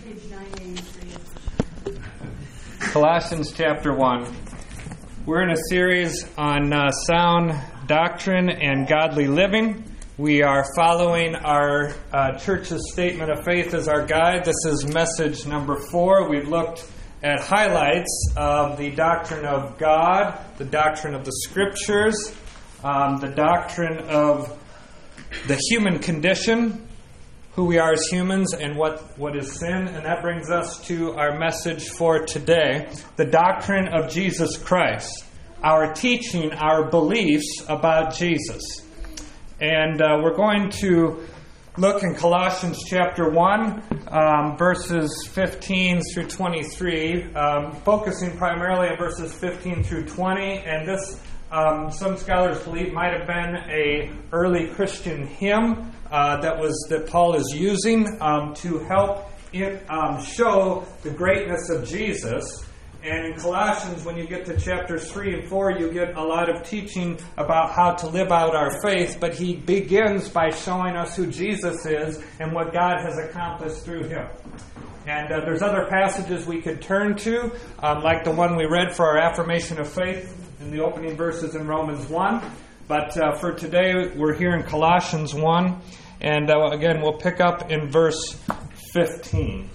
Page 983. Colossians chapter 1. We're in a series on sound doctrine and godly living. We are following our church's statement of faith as our guide. This is message number 4. We've looked at highlights of the doctrine of God, the doctrine of the Scriptures, the doctrine of the human condition, who we are as humans, and what is sin. And that brings us to our message for today, the doctrine of Jesus Christ, our teaching, our beliefs about Jesus. And we're going to look in Colossians chapter 1, verses 15 through 23, focusing primarily on verses 15 through 20. And this, some scholars believe, might have been an early Christian hymn that Paul is using to help show the greatness of Jesus. And in Colossians, when you get to chapters 3 and 4, you get a lot of teaching about how to live out our faith. But he begins by showing us who Jesus is and what God has accomplished through him. And there's other passages we could turn to, like the one we read for our affirmation of faith in the opening verses in Romans 1. But for today, we're here in Colossians 1. And again, we'll pick up in verse 15.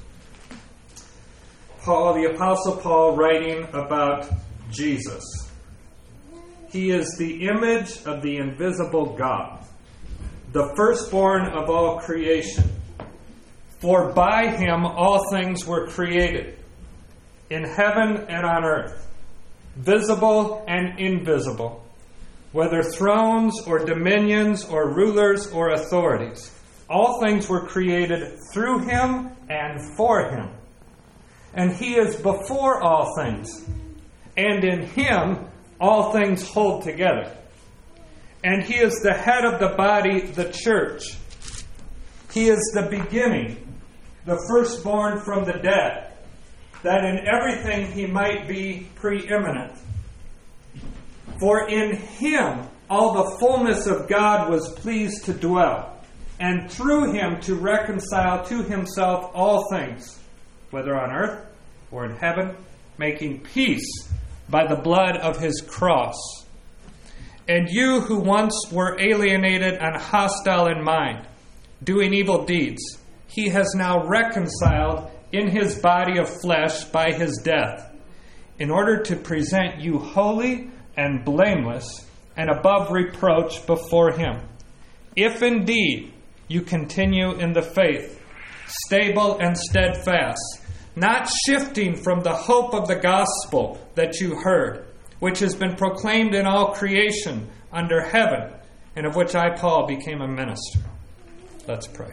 The Apostle Paul writing about Jesus. He is the image of the invisible God, the firstborn of all creation. For by him all things were created, in heaven and on earth, visible and invisible, whether thrones or dominions or rulers or authorities. All things were created through him and for him. And he is before all things, and in him all things hold together. And he is the head of the body, the church. He is the beginning, the firstborn from the dead, that in everything he might be preeminent. For in him all the fullness of God was pleased to dwell, and through him to reconcile to himself all things, whether on earth or in heaven, making peace by the blood of his cross. And you who once were alienated and hostile in mind, doing evil deeds, he has now reconciled in his body of flesh by his death, in order to present you holy and blameless and above reproach before him. If indeed you continue in the faith, stable and steadfast, not shifting from the hope of the gospel that you heard, which has been proclaimed in all creation under heaven, and of which I, Paul, became a minister. Let's pray.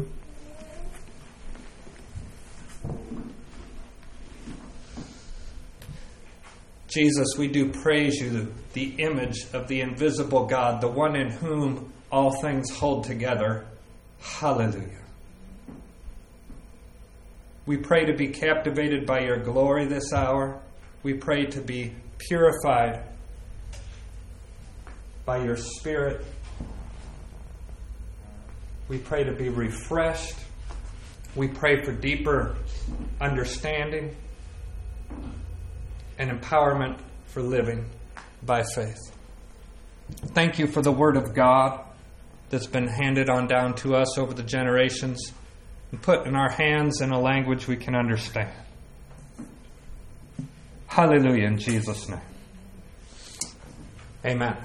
Jesus, we do praise you, the image of the invisible God, the one in whom all things hold together. Hallelujah. We pray to be captivated by your glory this hour. We pray to be purified by your Spirit. We pray to be refreshed. We pray for deeper understanding and empowerment for living by faith. Thank you for the Word of God that's been handed on down to us over the generations and put in our hands in a language we can understand. Hallelujah, in Jesus' name. Amen.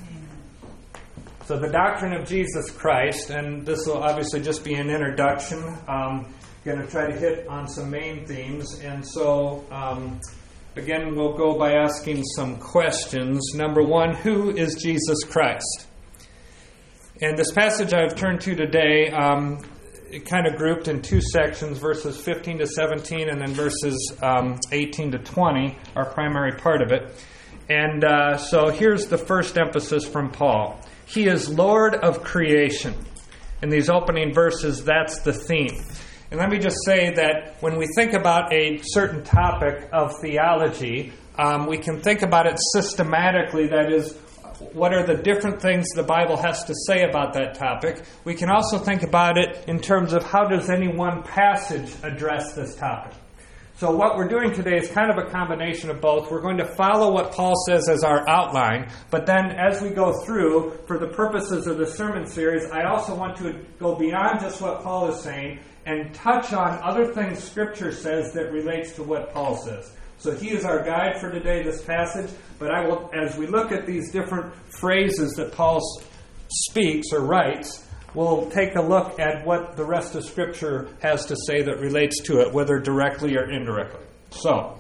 So the doctrine of Jesus Christ, and this will obviously just be an introduction. I'm going to try to hit on some main themes. And so, again, we'll go by asking some questions. Number one, who is Jesus Christ? And this passage I've turned to today, it kind of grouped in two sections, verses 15 to 17 and then verses 18 to 20, our primary part of it. And so here's the first emphasis from Paul. He is Lord of creation. In these opening verses, that's the theme. And let me just say that when we think about a certain topic of theology, we can think about it systematically. That is, what are the different things the Bible has to say about that topic. We can also think about it in terms of how does any one passage address this topic. So what we're doing today is kind of a combination of both. We're going to follow what Paul says as our outline, but then as we go through, for the purposes of the sermon series, I also want to go beyond just what Paul is saying and touch on other things Scripture says that relates to what Paul says. So he is our guide for today, this passage, but I will, as we look at these different phrases that Paul speaks or writes, we'll take a look at what the rest of Scripture has to say that relates to it, whether directly or indirectly. So,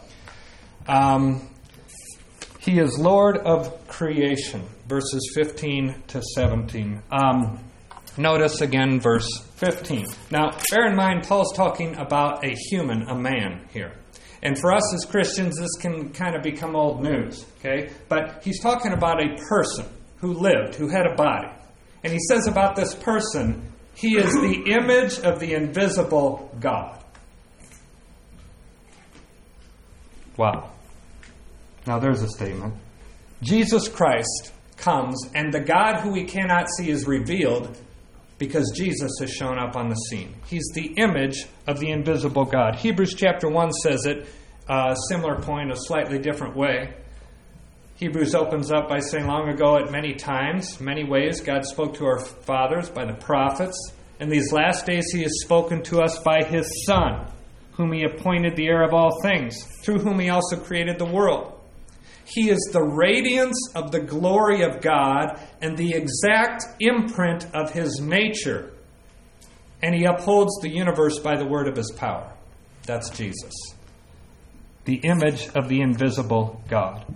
he is Lord of creation, verses 15 to 17. Notice again verse 15. Now, bear in mind, Paul's talking about a human, a man here. And for us as Christians, this can kind of become old news, okay? But he's talking about a person who lived, who had a body. And he says about this person, he is the image of the invisible God. Wow. Now there's a statement. Jesus Christ comes, and the God who we cannot see is revealed because Jesus has shown up on the scene. He's the image of the invisible God. Hebrews chapter 1 says it, a similar point, a slightly different way. Hebrews opens up by saying, long ago at many times, many ways, God spoke to our fathers by the prophets. In these last days he has spoken to us by his Son, whom he appointed the heir of all things, through whom he also created the world. He is the radiance of the glory of God and the exact imprint of his nature. And he upholds the universe by the word of his power. That's Jesus. The image of the invisible God.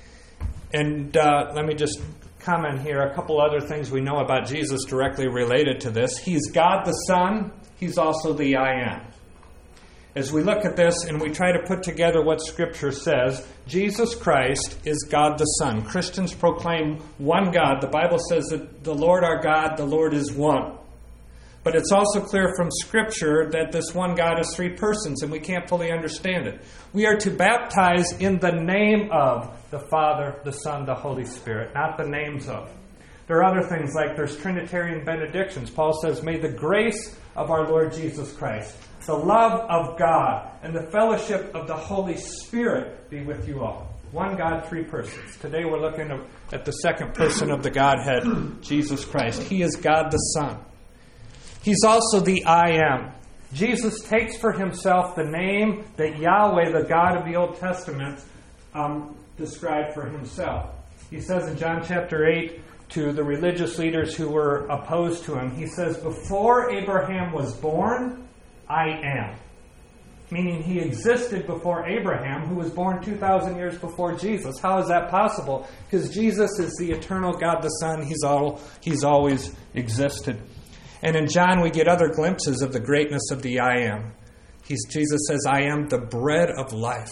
And let me just comment here. A couple other things we know about Jesus directly related to this. He's God the Son. He's also the I Am. As we look at this and we try to put together what Scripture says, Jesus Christ is God the Son. Christians proclaim one God. The Bible says that the Lord our God, the Lord is one. But it's also clear from Scripture that this one God is three persons, and we can't fully understand it. We are to baptize in the name of the Father, the Son, the Holy Spirit, not the names of. There are other things like there's Trinitarian benedictions. Paul says, may the grace of our Lord Jesus Christ, the love of God, and the fellowship of the Holy Spirit be with you all. One God, three persons. Today we're looking at the second person of the Godhead, Jesus Christ. He is God the Son. He's also the I Am. Jesus takes for himself the name that Yahweh, the God of the Old Testament, described for himself. He says in John chapter 8 to the religious leaders who were opposed to him, he says, before Abraham was born, I am. Meaning he existed before Abraham, who was born 2,000 years before Jesus. How is that possible? Because Jesus is the eternal God the Son. He's always existed. And in John, we get other glimpses of the greatness of the I Am. Jesus says, I am the bread of life.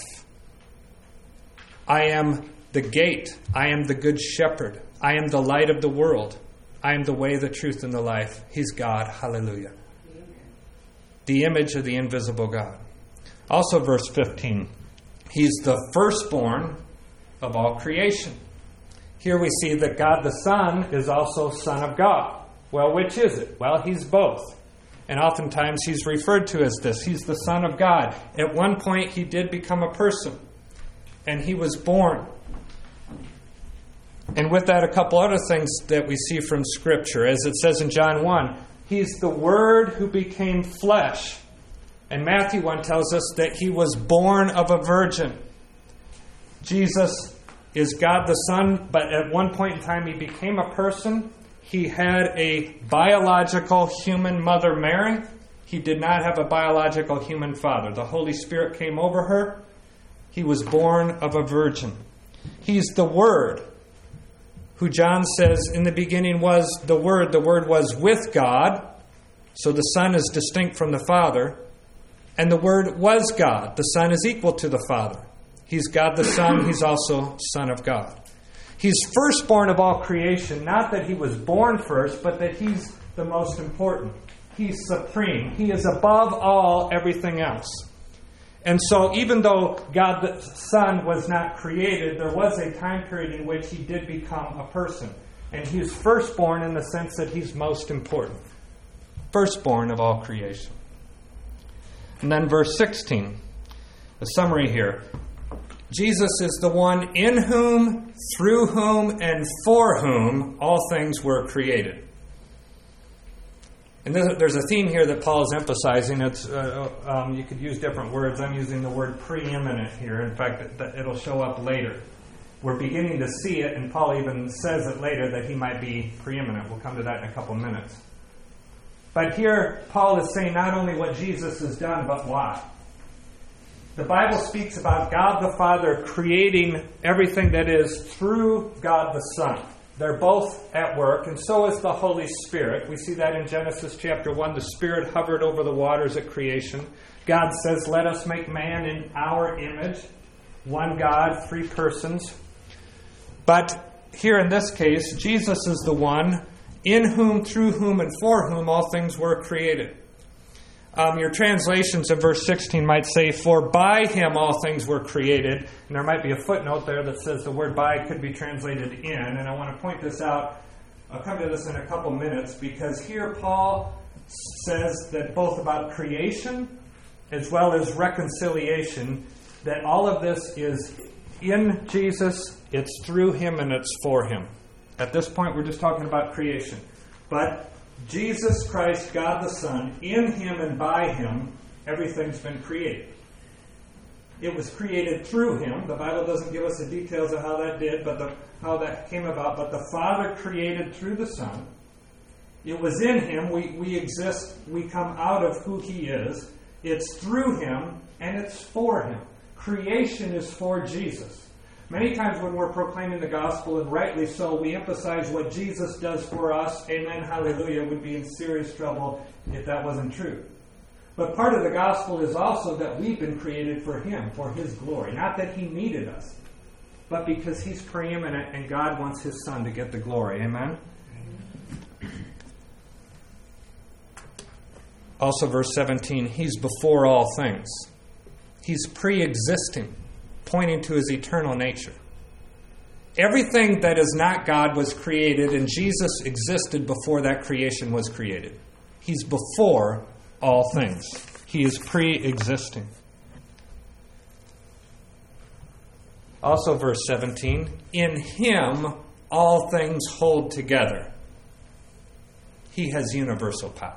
I am the gate. I am the good shepherd. I am the light of the world. I am the way, the truth, and the life. He's God. Hallelujah. The image of the invisible God. Also verse 15. He's the firstborn of all creation. Here we see that God the Son is also Son of God. Well, which is it? Well, he's both. And oftentimes he's referred to as this. He's the Son of God. At one point he did become a person. And he was born. And with that, a couple other things that we see from Scripture. As it says in John 1, he's the Word who became flesh. And Matthew 1 tells us that he was born of a virgin. Jesus is God the Son, but at one point in time he became a person. He had a biological human mother, Mary. He did not have a biological human father. The Holy Spirit came over her. He was born of a virgin. He's the Word, who John says in the beginning was the Word. The Word was with God. So the Son is distinct from the Father. And the Word was God. The Son is equal to the Father. He's God the Son. He's also Son of God. He's firstborn of all creation. Not that he was born first, but that he's the most important. He's supreme. He is above all everything else. And so even though God the Son was not created, there was a time period in which he did become a person. And he's firstborn in the sense that he's most important. Firstborn of all creation. And then verse 16, the summary here. Jesus is the one in whom, through whom, and for whom all things were created. And there's a theme here that Paul is emphasizing. It's you could use different words. I'm using the word preeminent here. In fact, it'll show up later. We're beginning to see it, and Paul even says it later that he might be preeminent. We'll come to that in a couple minutes. But here, Paul is saying not only what Jesus has done, but why. The Bible speaks about God the Father creating everything that is through God the Son. They're both at work, and so is the Holy Spirit. We see that in Genesis chapter 1. The Spirit hovered over the waters at creation. God says, let us make man in our image. One God, three persons. But here in this case, Jesus is the one in whom, through whom, and for whom all things were created. Your translations of verse 16 might say, for by him all things were created. And there might be a footnote there that says the word by could be translated in. And I want to point this out. I'll come to this in a couple minutes, because here Paul says that both about creation as well as reconciliation, that all of this is in Jesus, it's through him, and it's for him. At this point, we're just talking about creation. But Jesus Christ, God the Son, in him and by him, everything's been created. It was created through him. The Bible doesn't give us the details of how that did, but how that came about. But the Father created through the Son. It was in him. We exist. We come out of who he is. It's through him, and it's for him. Creation is for Jesus. Many times when we're proclaiming the gospel, and rightly so, we emphasize what Jesus does for us. Amen, hallelujah. We'd be in serious trouble if that wasn't true. But part of the gospel is also that we've been created for him, for his glory. Not that he needed us, but because he's preeminent and God wants his Son to get the glory. Amen? Also, verse 17, he's before all things. He's pre-existing, pointing to his eternal nature. Everything that is not God was created, and Jesus existed before that creation was created. He's before all things. He is pre-existing. Also, verse 17, in him all things hold together. He has universal power.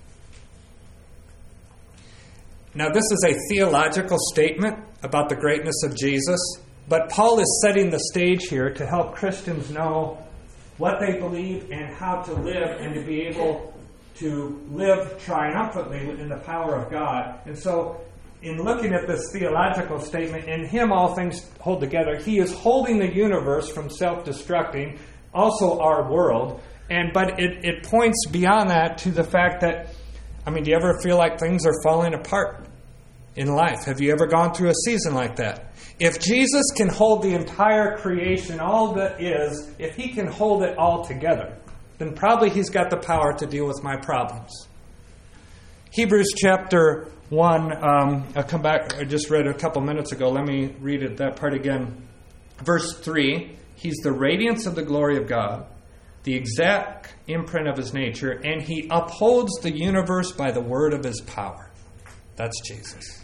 Now, this is a theological statement about the greatness of Jesus, but Paul is setting the stage here to help Christians know what they believe and how to live, and to be able to live triumphantly within the power of God. And so, in looking at this theological statement, in him all things hold together, he is holding the universe from self-destructing, also our world. But it points beyond that to the fact that, do you ever feel like things are falling apart in life? Have you ever gone through a season like that? If Jesus can hold the entire creation, all that is, if he can hold it all together, then probably he's got the power to deal with my problems. Hebrews chapter 1, I'll come back, I just read a couple minutes ago. Let me read it, that part again. Verse 3, he's the radiance of the glory of God, the exact imprint of his nature, and he upholds the universe by the word of his power. That's Jesus.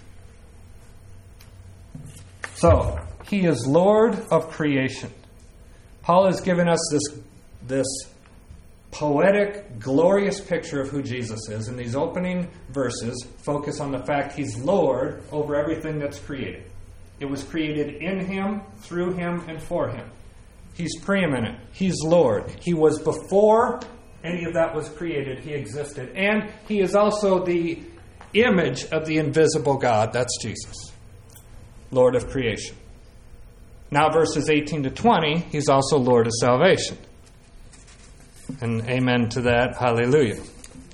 So, he is Lord of creation. Paul has given us this poetic, glorious picture of who Jesus is. And these opening verses focus on the fact he's Lord over everything that's created. It was created in him, through him, and for him. He's preeminent. He's Lord. He was before any of that was created. He existed. And he is also the image of the invisible God. That's Jesus, Lord of creation. Now verses 18 to 20, he's also Lord of salvation. And amen to that. Hallelujah.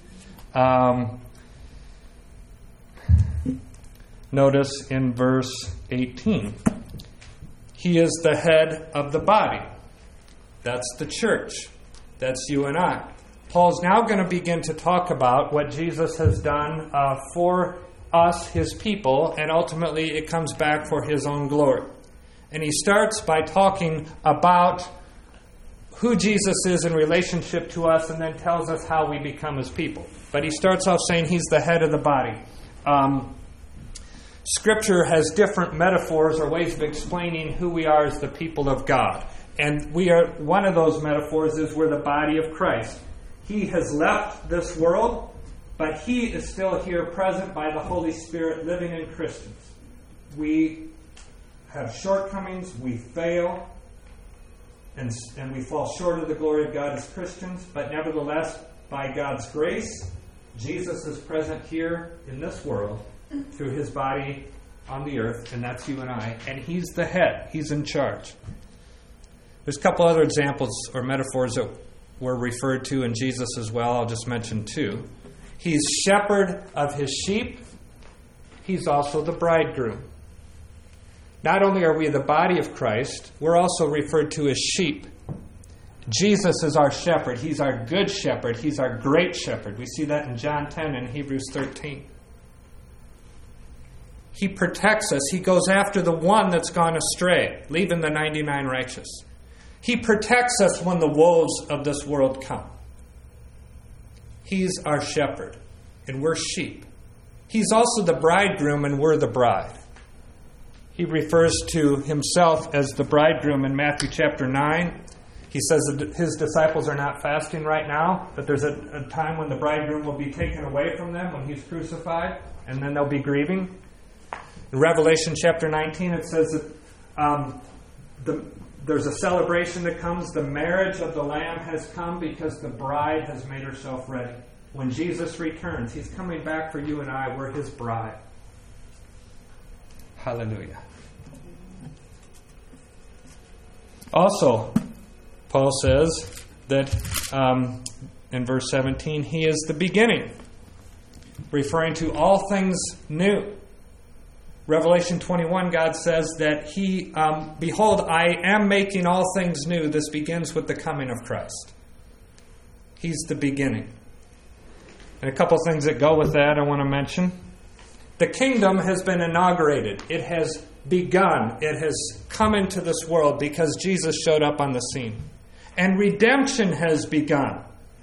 Notice in verse 18, he is the head of the body. That's the church. That's you and I. Paul's now going to begin to talk about what Jesus has done for us, his people, and ultimately it comes back for his own glory. And he starts by talking about who Jesus is in relationship to us, and then tells us how we become his people. But he starts off saying he's the head of the body. Scripture has different metaphors or ways of explaining who we are as the people of God. And we are, one of those metaphors is we're the body of Christ. He has left this world, but he is still here, present by the Holy Spirit, living in Christians. We have shortcomings, we fail, and we fall short of the glory of God as Christians, but nevertheless, by God's grace, Jesus is present here in this world through his body on the earth, and that's you and I, and he's the head. He's in charge. There's a couple other examples or metaphors that were referred to in Jesus as well. I'll just mention two. He's shepherd of his sheep. He's also the bridegroom. Not only are we the body of Christ, we're also referred to as sheep. Jesus is our shepherd. He's our good shepherd. He's our great shepherd. We see that in John 10 and Hebrews 13. He protects us. He goes after the one that's gone astray, leaving the 99 righteous. He protects us when the woes of this world come. He's our shepherd, and we're sheep. He's also the bridegroom, and we're the bride. He refers to himself as the bridegroom in Matthew chapter 9. He says that his disciples are not fasting right now, but there's a time when the bridegroom will be taken away from them when he's crucified, and then they'll be grieving. In Revelation chapter 19, it says that there's a celebration that comes. The marriage of the Lamb has come because the bride has made herself ready. When Jesus returns, he's coming back for you and I. We're his bride. Hallelujah. Also, Paul says that in verse 17, he is the beginning, referring to all things new. Revelation 21, God says that he, behold, I am making all things new. This begins with the coming of Christ. He's the beginning. And a couple things that go with that I want to mention. The kingdom has been inaugurated. It has begun. It has come into this world because Jesus showed up on the scene. And redemption has begun.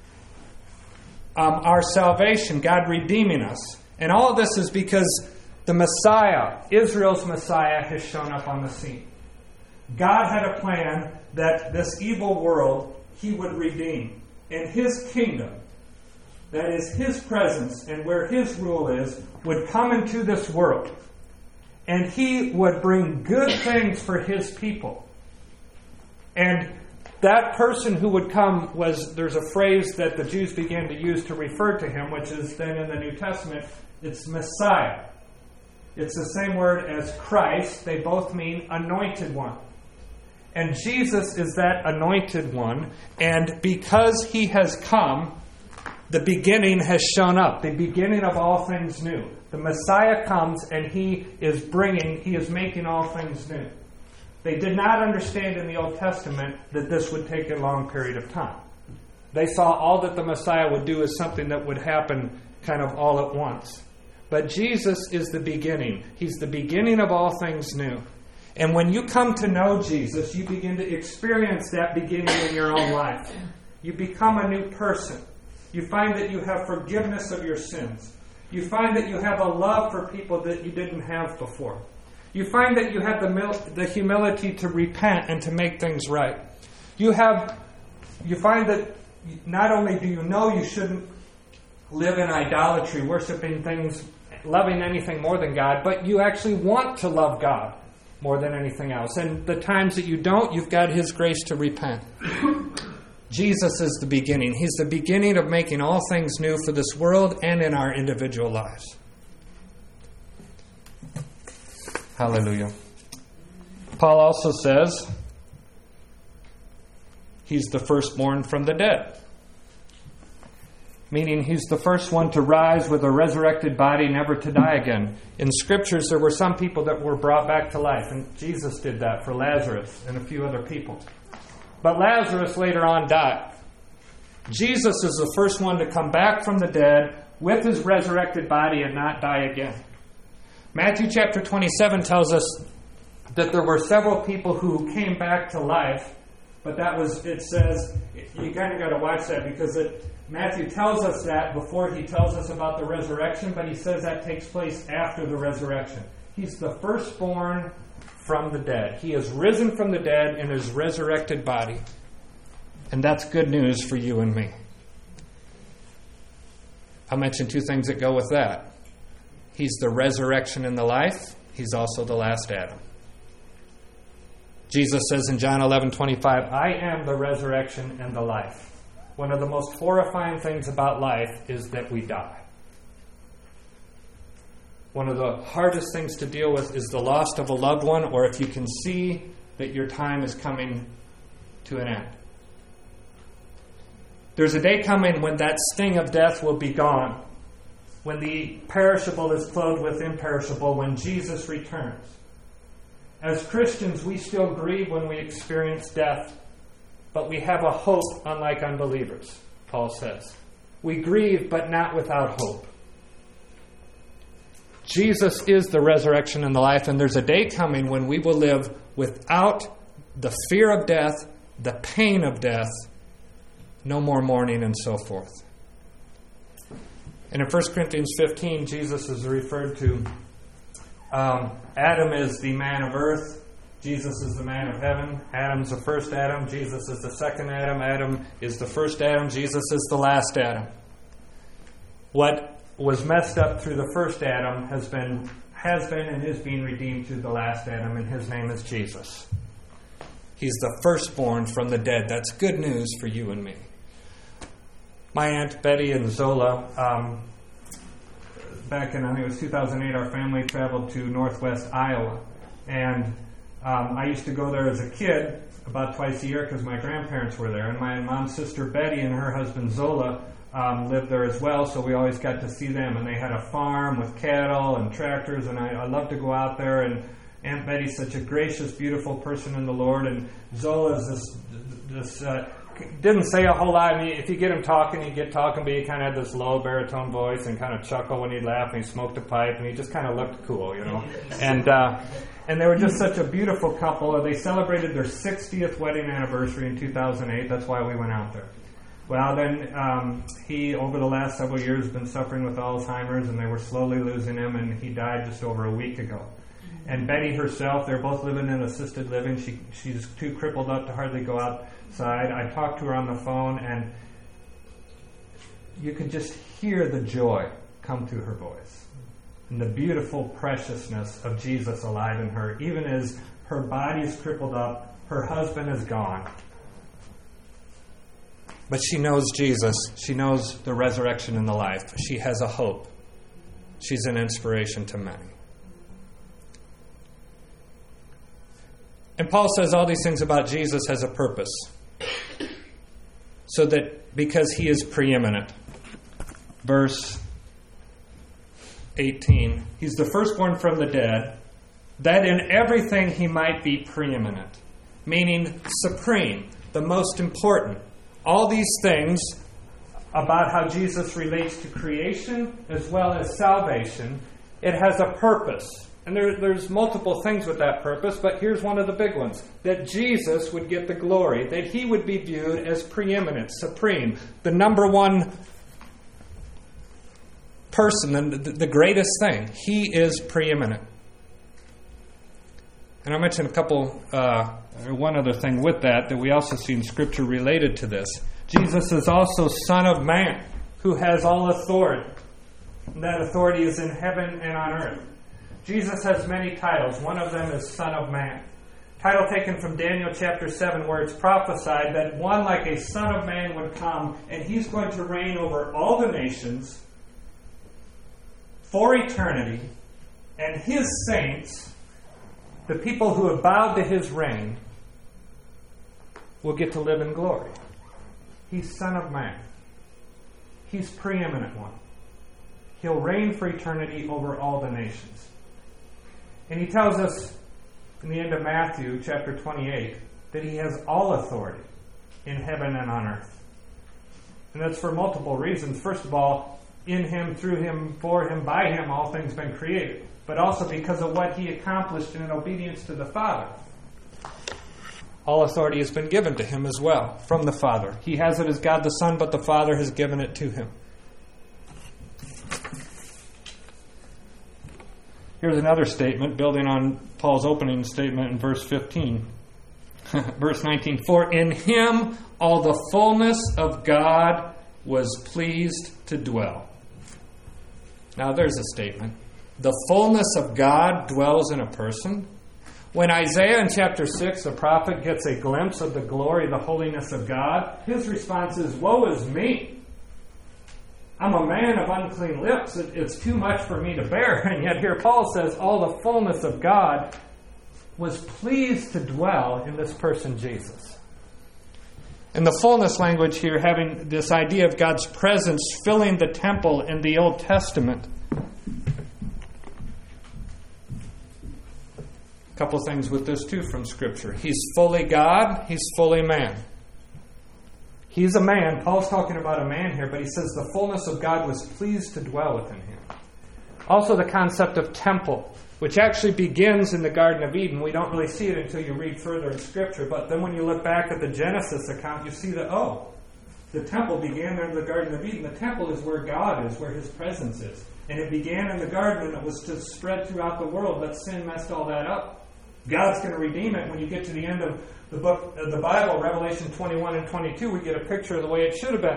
Our salvation, God redeeming us. And all of this is because the Messiah, Israel's Messiah, has shown up on the scene. God had a plan that this evil world he would redeem. And his kingdom, that is his presence and where his rule is, would come into this world. And he would bring good things for his people. And that person who would come there's a phrase that the Jews began to use to refer to him, which is then in the New Testament, it's Messiah. It's the same word as Christ. They both mean anointed one. And Jesus is that anointed one. And because he has come, the beginning has shown up. The beginning of all things new. The Messiah comes and he is making all things new. They did not understand in the Old Testament that this would take a long period of time. They saw all that the Messiah would do as something that would happen kind of all at once. But Jesus is the beginning. He's the beginning of all things new. And when you come to know Jesus, you begin to experience that beginning in your own life. You become a new person. You find that you have forgiveness of your sins. You find that you have a love for people that you didn't have before. You find that you have the humility to repent and to make things right. You find that not only do you know you shouldn't live in idolatry, worshiping things, loving anything more than God, but you actually want to love God more than anything else. And the times that you don't, you've got his grace to repent. Jesus is the beginning. He's the beginning of making all things new for this world and in our individual lives. Hallelujah. Paul also says he's the firstborn from the dead. Meaning he's the first one to rise with a resurrected body, never to die again. In Scriptures, there were some people that were brought back to life, and Jesus did that for Lazarus and a few other people. But Lazarus later on died. Jesus is the first one to come back from the dead with his resurrected body and not die again. Matthew chapter 27 tells us that there were several people who came back to life, but it says, you kind of got to watch that because Matthew tells us that before he tells us about the resurrection, but he says that takes place after the resurrection. He's the firstborn from the dead. He has risen from the dead in his resurrected body. And that's good news for you and me. I'll mention two things that go with that. He's the resurrection and the life. He's also the last Adam. Jesus says in John 11:25, I am the resurrection and the life. One of the most horrifying things about life is that we die. One of the hardest things to deal with is the loss of a loved one, or if you can see that your time is coming to an end. There's a day coming when that sting of death will be gone, when the perishable is clothed with imperishable, when Jesus returns. As Christians, we still grieve when we experience death, but we have a hope unlike unbelievers, Paul says. We grieve, but not without hope. Jesus is the resurrection and the life, and there's a day coming when we will live without the fear of death, the pain of death, no more mourning, and so forth. And in 1 Corinthians 15, Jesus is referred to. Adam is the man of earth. Jesus is the man of heaven. Adam's the first Adam. Jesus is the second Adam. Adam is the first Adam. Jesus is the last Adam. What was messed up through the first Adam has been and is being redeemed through the last Adam, and his name is Jesus. He's the firstborn from the dead. That's good news for you and me. My Aunt Betty and Zola, back in, I think it was 2008, our family traveled to northwest Iowa. And I used to go there as a kid about twice a year because my grandparents were there. And my mom's sister Betty and her husband Zola lived there as well, so we always got to see them. And they had a farm with cattle and tractors, and I loved to go out there. And Aunt Betty's such a gracious, beautiful person in the Lord. And Zola is this didn't say a whole lot. I mean, if you get him talking, he'd get talking, but he kind of had this low baritone voice and kind of chuckle when he'd laugh, and he smoked a pipe, and he just kind of looked cool, you know. And they were just such a beautiful couple. They celebrated their 60th wedding anniversary in 2008. That's why we went out there. Well, then he, over the last several years, has been suffering with Alzheimer's, and they were slowly losing him, and he died just over a week ago. And Betty herself, they're both living in assisted living. She's too crippled up to hardly go outside. I talked to her on the phone, and you could just hear the joy come through her voice and the beautiful preciousness of Jesus alive in her. Even as her body is crippled up, her husband is gone. But she knows Jesus. She knows the resurrection and the life. She has a hope. She's an inspiration to many. And Paul says all these things about Jesus has a purpose. So that because he is preeminent. Verse 18. He's the firstborn from the dead, that in everything he might be preeminent. Meaning supreme, the most important. All these things about how Jesus relates to creation as well as salvation, it has a purpose. And there's multiple things with that purpose, but here's one of the big ones. That Jesus would get the glory, that he would be viewed as preeminent, supreme, the number one person, and the greatest thing. He is preeminent. And I'll mention one other thing with that we also see in Scripture related to this. Jesus is also Son of Man, who has all authority. And that authority is in heaven and on earth. Jesus has many titles. One of them is Son of Man. Title taken from Daniel chapter 7, where it's prophesied that one like a Son of Man would come, and he's going to reign over all the nations for eternity, and his saints, the people who have bowed to his reign, will get to live in glory. He's Son of Man. He's preeminent one. He'll reign for eternity over all the nations. And he tells us in the end of Matthew chapter 28 that he has all authority in heaven and on earth. And that's for multiple reasons. First of all, in him, through him, for him, by him, all things been created. but also because of what he accomplished in obedience to the Father. All authority has been given to him as well from the Father. He has it as God the Son, but the Father has given it to him. Here's another statement, building on Paul's opening statement in verse 15. Verse 19, for in him all the fullness of God was pleased to dwell. Now there's a statement. The fullness of God dwells in a person. When Isaiah in chapter 6, the prophet, gets a glimpse of the glory, the holiness of God, his response is, woe is me. I'm a man of unclean lips. It's too much for me to bear. And yet here Paul says, all the fullness of God was pleased to dwell in this person, Jesus. And the fullness language here, having this idea of God's presence filling the temple in the Old Testament. A couple things with this too from Scripture. He's fully God, he's fully man. He's a man. Paul's talking about a man here, but he says the fullness of God was pleased to dwell within him. Also the concept of temple, which actually begins in the Garden of Eden. We don't really see it until you read further in Scripture, but then when you look back at the Genesis account, you see that, the temple began there in the Garden of Eden. The temple is where God is, where his presence is. And it began in the garden, and it was to spread throughout the world, but sin messed all that up. God's going to redeem it. When you get to the end of the book of the Bible, Revelation 21 and 22, we get a picture of the way it should have been.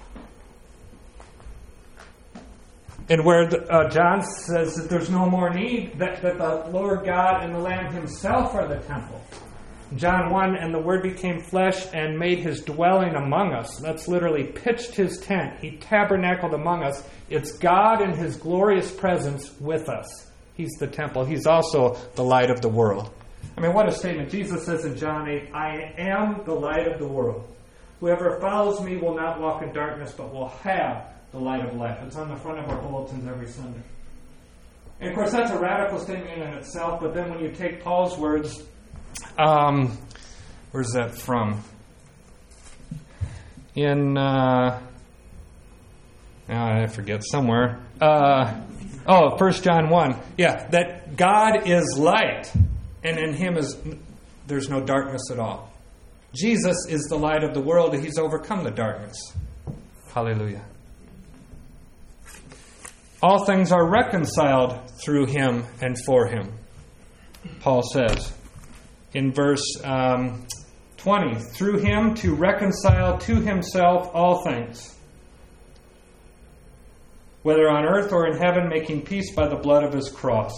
And where John says that there's no more need, that the Lord God and the Lamb himself are the temple. John 1, and the Word became flesh and made his dwelling among us. That's literally pitched his tent. He tabernacled among us. It's God in his glorious presence with us. He's the temple. He's also the light of the world. I mean, what a statement. Jesus says in John 8, I am the light of the world. Whoever follows me will not walk in darkness, but will have the light of life. It's on the front of our bulletins every Sunday. And of course, that's a radical statement in itself, but then when you take Paul's words, where's that from? In, I forget, somewhere. 1 John 1. Yeah, that God is light, and in him there's no darkness at all. Jesus is the light of the world, and he's overcome the darkness. Hallelujah. All things are reconciled through him and for him, Paul says in verse 20. Through him to reconcile to himself all things, whether on earth or in heaven, making peace by the blood of his cross.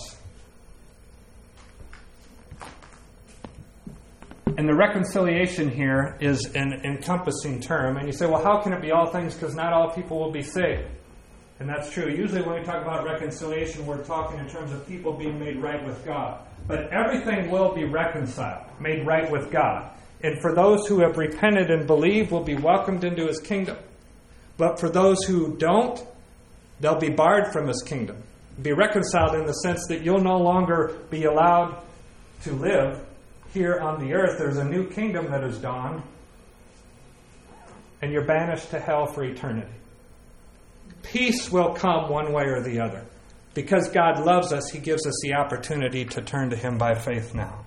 And the reconciliation here is an encompassing term. And you say, well, how can it be all things? Because not all people will be saved. And that's true. Usually when we talk about reconciliation, we're talking in terms of people being made right with God. But everything will be reconciled, made right with God. And for those who have repented and believed, will be welcomed into his kingdom. But for those who don't, they'll be barred from his kingdom. Be reconciled in the sense that you'll no longer be allowed to live here on the earth. There's a new kingdom that has dawned, and you're banished to hell for eternity. Peace will come one way or the other. Because God loves us, he gives us the opportunity to turn to him by faith now.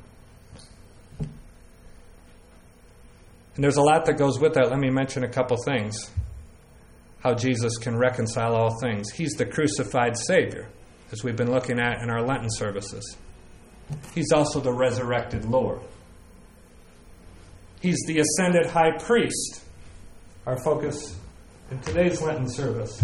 And there's a lot that goes with that. Let me mention a couple things. How Jesus can reconcile all things. He's the crucified Savior, as we've been looking at in our Lenten services. He's also the resurrected Lord. He's the ascended high priest, our focus in today's Lenten service.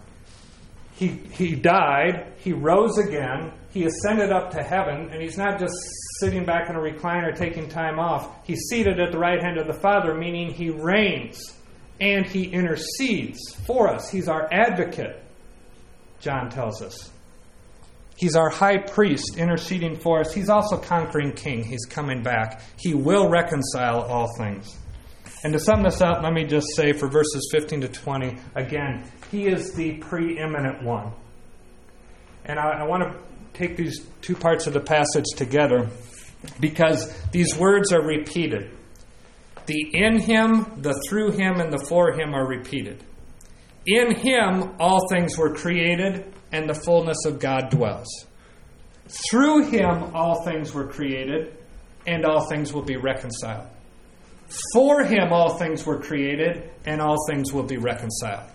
He died, he rose again, he ascended up to heaven, and he's not just sitting back in a recliner taking time off. He's seated at the right hand of the Father, meaning he reigns and he intercedes for us. He's our advocate, John tells us. He's our high priest interceding for us. He's also conquering king. He's coming back. He will reconcile all things. And to sum this up, let me just say for verses 15 to 20, again, he is the preeminent one. And I want to take these two parts of the passage together because these words are repeated. The in him, the through him, and the for him are repeated. In him, all things were created, and the fullness of God dwells. Through him all things were created, and all things will be reconciled. For him all things were created, and all things will be reconciled.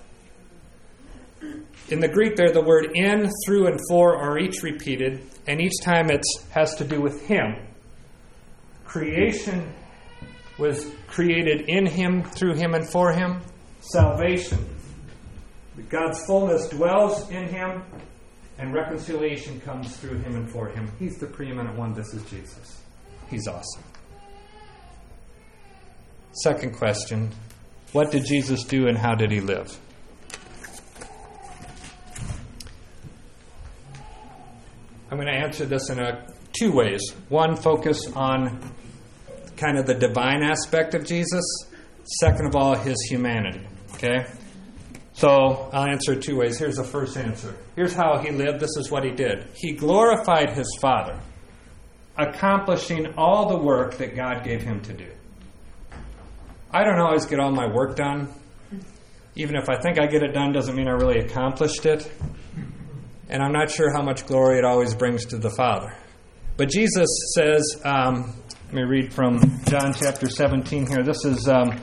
In the Greek there, the word in, through, and for are each repeated, and each time it has to do with him. Creation was created in him, through him, and for him. Salvation. God's fullness dwells in him, and reconciliation comes through him and for him. He's the preeminent one. This is Jesus. He's awesome. Second question, what did Jesus do and how did he live? I'm going to answer this in two ways. One, focus on kind of the divine aspect of Jesus. Second of all, his humanity. Okay? So I'll answer it two ways. Here's the first answer. Here's how he lived. This is what he did. He glorified his Father, accomplishing all the work that God gave him to do. I don't always get all my work done. Even if I think I get it done, doesn't mean I really accomplished it. And I'm not sure how much glory it always brings to the Father. But Jesus says, let me read from John chapter 17 here. This is the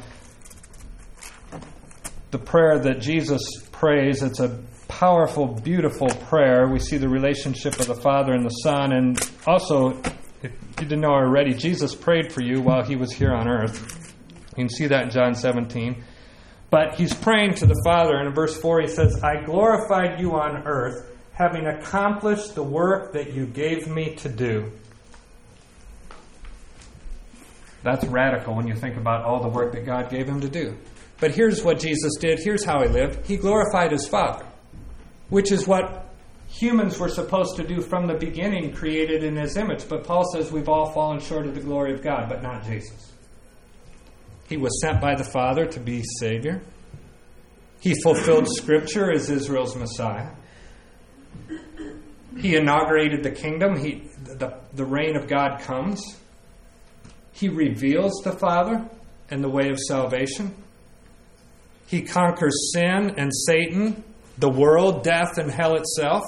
prayer that Jesus prays. It's a powerful, beautiful prayer. We see the relationship of the Father and the Son. And also, if you didn't know already, Jesus prayed for you while he was here on earth. You can see that in John 17. But he's praying to the Father. And in verse 4 he says, I glorified you on earth, having accomplished the work that you gave me to do. That's radical when you think about all the work that God gave him to do. But here's what Jesus did. Here's how he lived. He glorified his Father, which is what humans were supposed to do from the beginning, created in his image. But Paul says we've all fallen short of the glory of God, but not Jesus. He was sent by the Father to be Savior. He fulfilled Scripture as Israel's Messiah. He inaugurated the kingdom. The reign of God comes. He reveals the Father and the way of salvation. He conquers sin and Satan, the world, death, and hell itself.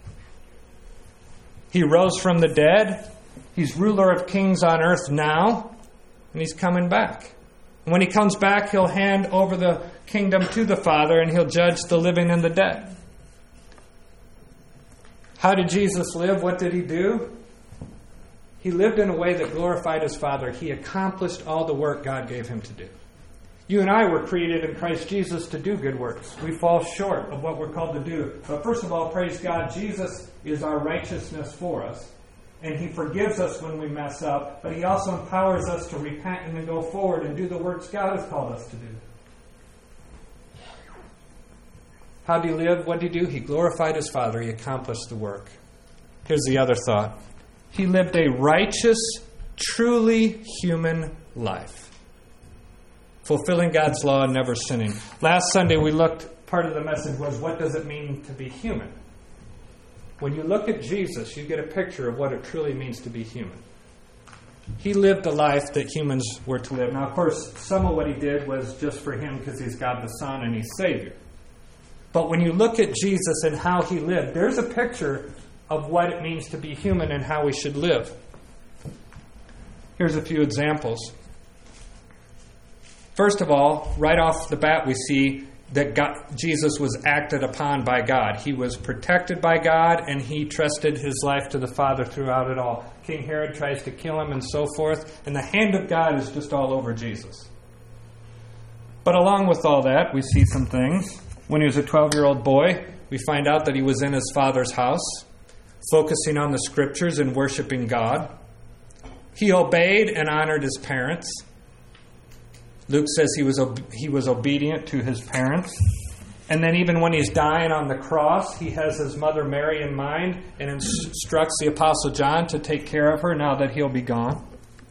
He rose from the dead. He's ruler of kings on earth now, and he's coming back. And when he comes back, he'll hand over the kingdom to the Father, and he'll judge the living and the dead. How did Jesus live? What did he do? He lived in a way that glorified his Father. He accomplished all the work God gave him to do. You and I were created in Christ Jesus to do good works. We fall short of what we're called to do. But first of all, praise God, Jesus is our righteousness for us. And he forgives us when we mess up. But he also empowers us to repent and to go forward and do the works God has called us to do. How did he live? What did he do? He glorified his Father. He accomplished the work. Here's the other thought. He lived a righteous, truly human life, fulfilling God's law and never sinning. Last Sunday we looked, part of the message was, what does it mean to be human? When you look at Jesus, you get a picture of what it truly means to be human. He lived a life that humans were to live. Now, of course, some of what he did was just for him because he's God the Son and he's Savior. But when you look at Jesus and how he lived, there's a picture of what it means to be human and how we should live. Here's a few examples. First of all, right off the bat, we see that Jesus was acted upon by God. He was protected by God, and he trusted his life to the Father throughout it all. King Herod tries to kill him and so forth, and the hand of God is just all over Jesus. But along with all that, we see some things. When he was a 12-year-old boy, we find out that he was in his father's house, focusing on the Scriptures and worshiping God. He obeyed and honored his parents. Luke says he was obedient to his parents. And then even when he's dying on the cross, he has his mother Mary in mind and instructs the Apostle John to take care of her now that he'll be gone.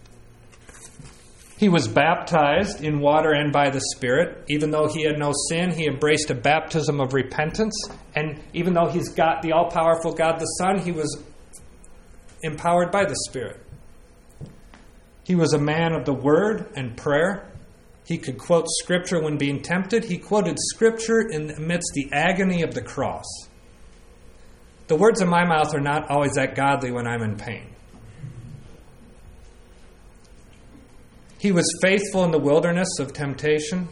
He was baptized in water and by the Spirit. Even though he had no sin, he embraced a baptism of repentance. And even though he's got the all-powerful God the Son, he was empowered by the Spirit. He was a man of the Word and prayer. He could quote Scripture when being tempted. He quoted Scripture amidst the agony of the cross. the words of my mouth are not always that godly when I'm in pain. He was faithful in the wilderness of temptation.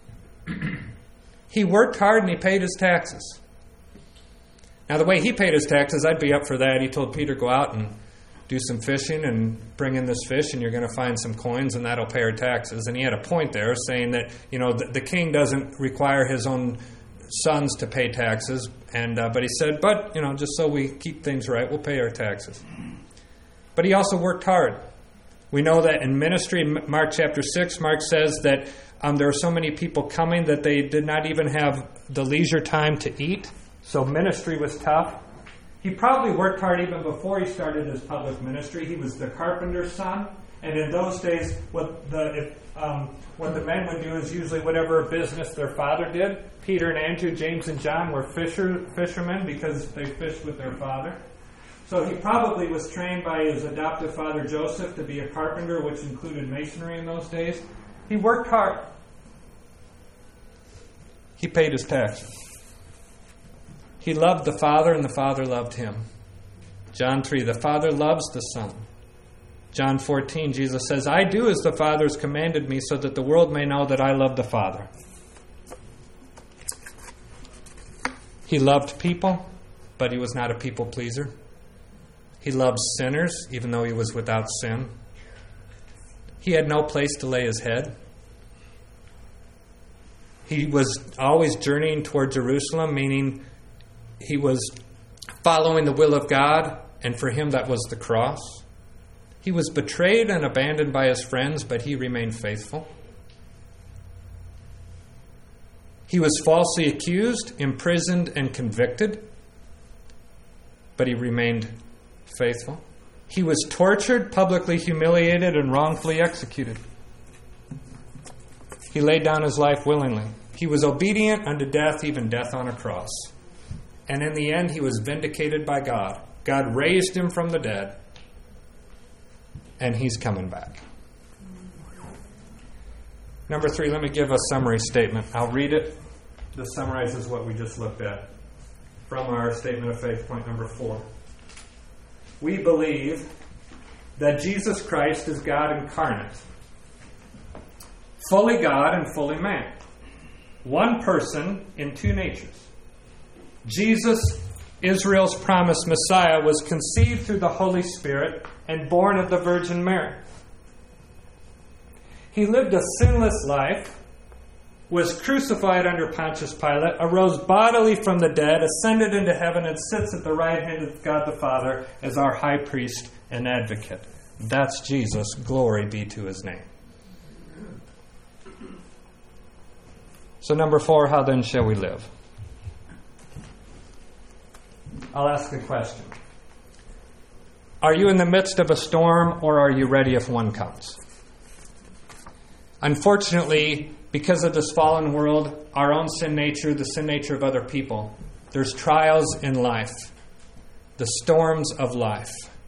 He worked hard and he paid his taxes. Now, the way he paid his taxes, I'd be up for that. He told Peter, go out and do some fishing and bring in this fish, and you're going to find some coins, and that'll pay our taxes. And he had a point there, saying that the king doesn't require his own sons to pay taxes, and but he said, but just so we keep things right, we'll pay our taxes. But he also worked hard. We know that in ministry, Mark chapter 6, Mark says that there were so many people coming that they did not even have the leisure time to eat. So ministry was tough. He probably worked hard even before he started his public ministry. He was the carpenter's son. And in those days, what the men would do is usually whatever business their father did. Peter and Andrew, James and John were fishermen because they fished with their father. So he probably was trained by his adoptive father Joseph to be a carpenter, which included masonry in those days. He worked hard. He paid his taxes. He loved the Father, and the Father loved him. John 3, the Father loves the Son. John 14, Jesus says, I do as the Father has commanded me, so that the world may know that I love the Father. He loved people, but he was not a people pleaser. He loved sinners, even though he was without sin. He had no place to lay his head. He was always journeying toward Jerusalem, meaning he was following the will of God, and for him that was the cross. He was betrayed and abandoned by his friends, but he remained faithful. He was falsely accused, imprisoned, and convicted, but he remained faithful. He was tortured, publicly humiliated, and wrongfully executed. He laid down his life willingly. He was obedient unto death, even death on a cross. And in the end, he was vindicated by God. God raised him from the dead, and he's coming back. Number 3, let me give a summary statement. I'll read it. This summarizes what we just looked at from our statement of faith, point number 4. We believe that Jesus Christ is God incarnate, fully God and fully man, one person in two natures. Jesus, Israel's promised Messiah, was conceived through the Holy Spirit and born of the Virgin Mary. He lived a sinless life, was crucified under Pontius Pilate, arose bodily from the dead, ascended into heaven, and sits at the right hand of God the Father as our high priest and advocate. That's Jesus. Glory be to his name. So number 4, how then shall we live? I'll ask a question. Are you in the midst of a storm, or are you ready if one comes? Unfortunately, because of this fallen world, our own sin nature, the sin nature of other people, there's trials in life, the storms of life.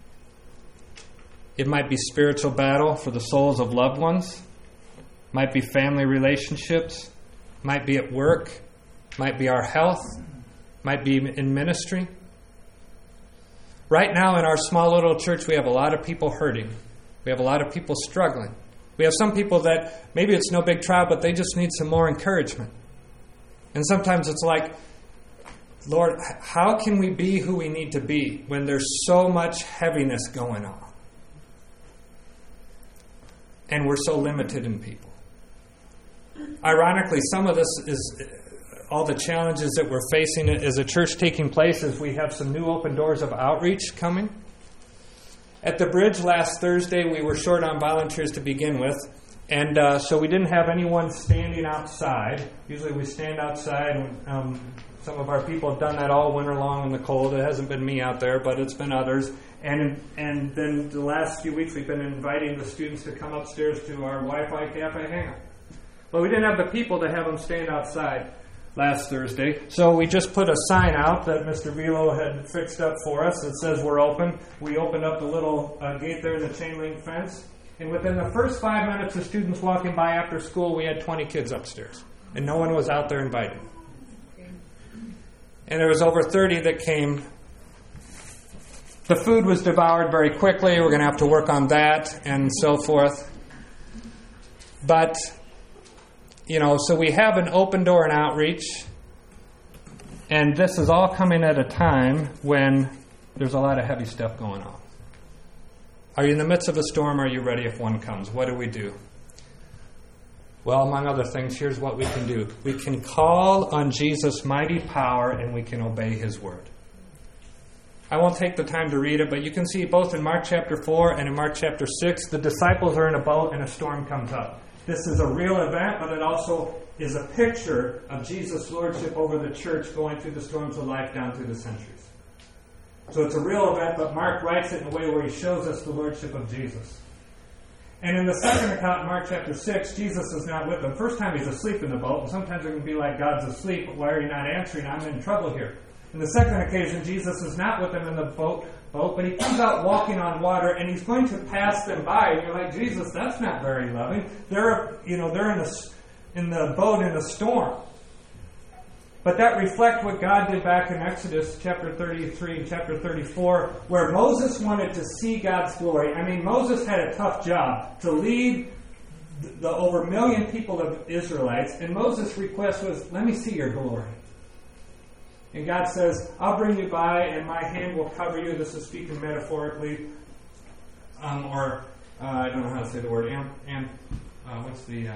It might be spiritual battle for the souls of loved ones, might be family relationships, might be at work, might be our health, might be in ministry. Right now in our small little church, we have a lot of people hurting. We have a lot of people struggling. We have some people that maybe it's no big trial, but they just need some more encouragement. And sometimes it's like, Lord, how can we be who we need to be when there's so much heaviness going on? And we're so limited in people. Ironically, some of this is all the challenges that we're facing as a church taking place as we have some new open doors of outreach coming. At the bridge last Thursday, we were short on volunteers to begin with, and so we didn't have anyone standing outside. Usually we stand outside, and some of our people have done that all winter long in the cold. It hasn't been me out there, but it's been others. And then the last few weeks, we've been inviting the students to come upstairs to our Wi-Fi cafe hangout. But we didn't have the people to have them stand outside last Thursday. So we just put a sign out that Mr. Velo had fixed up for us that says we're open. We opened up the little gate there in the chain link fence. And within the first 5 minutes of students walking by after school, we had 20 kids upstairs. And no one was out there invited. And there was over 30 that came The food was devoured very quickly. We're going to have to work on that and so forth. But, so we have an open door and outreach. And this is all coming at a time when there's a lot of heavy stuff going on. Are you in the midst of a storm? Are you ready if one comes? What do we do? Well, among other things, here's what we can do. We can call on Jesus' mighty power and we can obey His word. I won't take the time to read it, but you can see both in Mark chapter 4 and in Mark chapter 6, the disciples are in a boat and a storm comes up. This is a real event, but it also is a picture of Jesus' lordship over the church going through the storms of life down through the centuries. So it's a real event, but Mark writes it in a way where he shows us the lordship of Jesus. And in the second account, in Mark chapter 6, Jesus is not with them. First time he's asleep in the boat, and sometimes it can be like God's asleep, but why are you not answering? I'm in trouble here. In the second occasion, Jesus is not with them in the boat, but he comes out walking on water, and he's going to pass them by. And you're like, Jesus, that's not very loving. They're in the boat in a storm. But that reflects what God did back in Exodus chapter 33 and chapter 34, where Moses wanted to see God's glory. I mean, Moses had a tough job to lead the over 1 million people of Israelites, and Moses' request was, let me see your glory. And God says, I'll bring you by, and my hand will cover you. This is speaking metaphorically. I don't know how to say the word. What's the...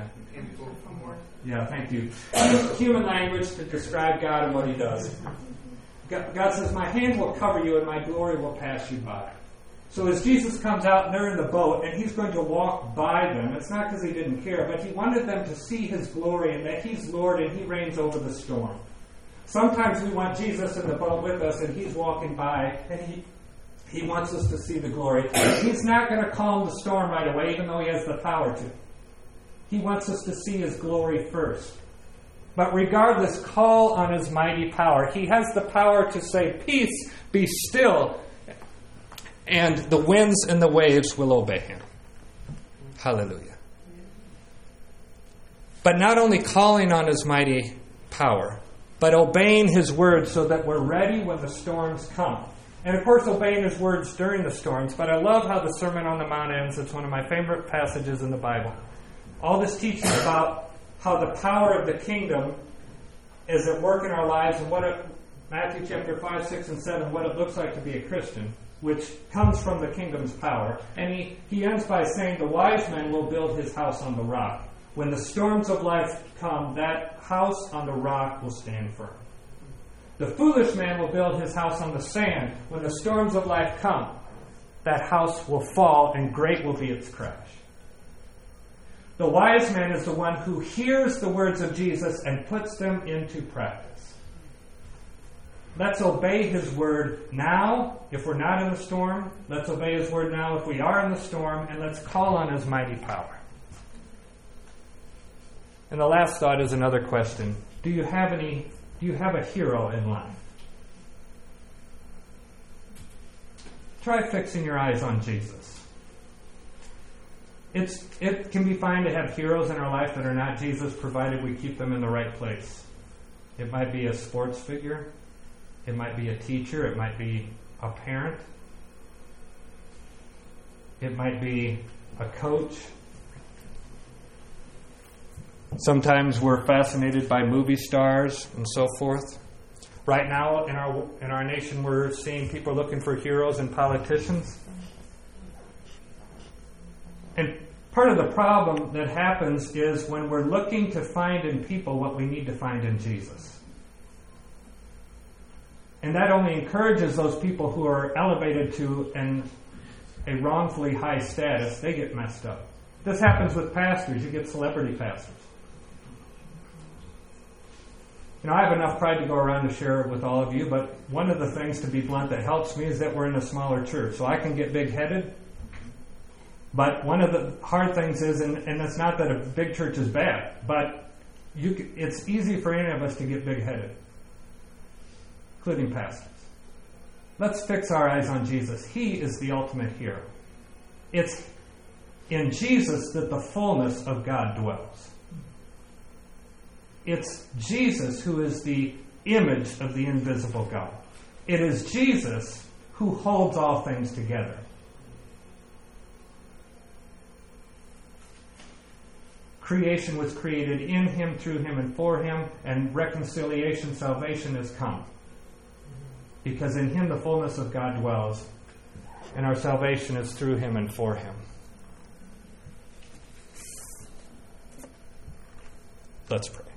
Yeah, thank you. Human language to describe God and what He does. God says, my hand will cover you and my glory will pass you by. So as Jesus comes out and they're in the boat and He's going to walk by them, it's not because He didn't care, but He wanted them to see His glory and that He's Lord and He reigns over the storm. Sometimes we want Jesus in the boat with us and He's walking by and He wants us to see the glory. He's not going to calm the storm right away, even though He has the power to. He wants us to see His glory first. But regardless, call on His mighty power. He has the power to say, peace, be still, and the winds and the waves will obey Him. Hallelujah. But not only calling on His mighty power, but obeying His word so that we're ready when the storms come. And of course, obeying His words during the storms. But I love how the Sermon on the Mount ends. It's one of my favorite passages in the Bible. All this teaching about how the power of the kingdom is at work in our lives and Matthew chapter 5, 6, and 7, what it looks like to be a Christian, which comes from the kingdom's power. And he ends by saying, the wise man will build his house on the rock. When the storms of life come, that house on the rock will stand firm. The foolish man will build his house on the sand. When the storms of life come, that house will fall and great will be its crash. The wise man is the one who hears the words of Jesus and puts them into practice. Let's obey His word now if we're not in the storm. Let's obey His word now if we are in the storm. And let's call on His mighty power. And the last thought is another question. Do you have a hero in life? Try fixing your eyes on Jesus. It can be fine to have heroes in our life that are not Jesus, provided we keep them in the right place. It might be a sports figure. It might be a teacher. It might be a parent. It might be a coach. Sometimes we're fascinated by movie stars and so forth. Right now in our nation, we're seeing people looking for heroes and politicians. And part of the problem that happens is when we're looking to find in people what we need to find in Jesus. And that only encourages those people who are elevated to a wrongfully high status. They get messed up. This happens with pastors. You get celebrity pastors. I have enough pride to go around to share it with all of you, but one of the things, to be blunt, that helps me is that we're in a smaller church. So I can get big-headed. But one of the hard things is, and it's not that a big church is bad, but it's easy for any of us to get big-headed, including pastors. Let's fix our eyes on Jesus. He is the ultimate hero. It's in Jesus that the fullness of God dwells. It's Jesus who is the image of the invisible God. It is Jesus who holds all things together. Creation was created in Him, through Him, and for Him, and reconciliation, salvation has come. Because in Him the fullness of God dwells, and our salvation is through Him and for Him. Let's pray.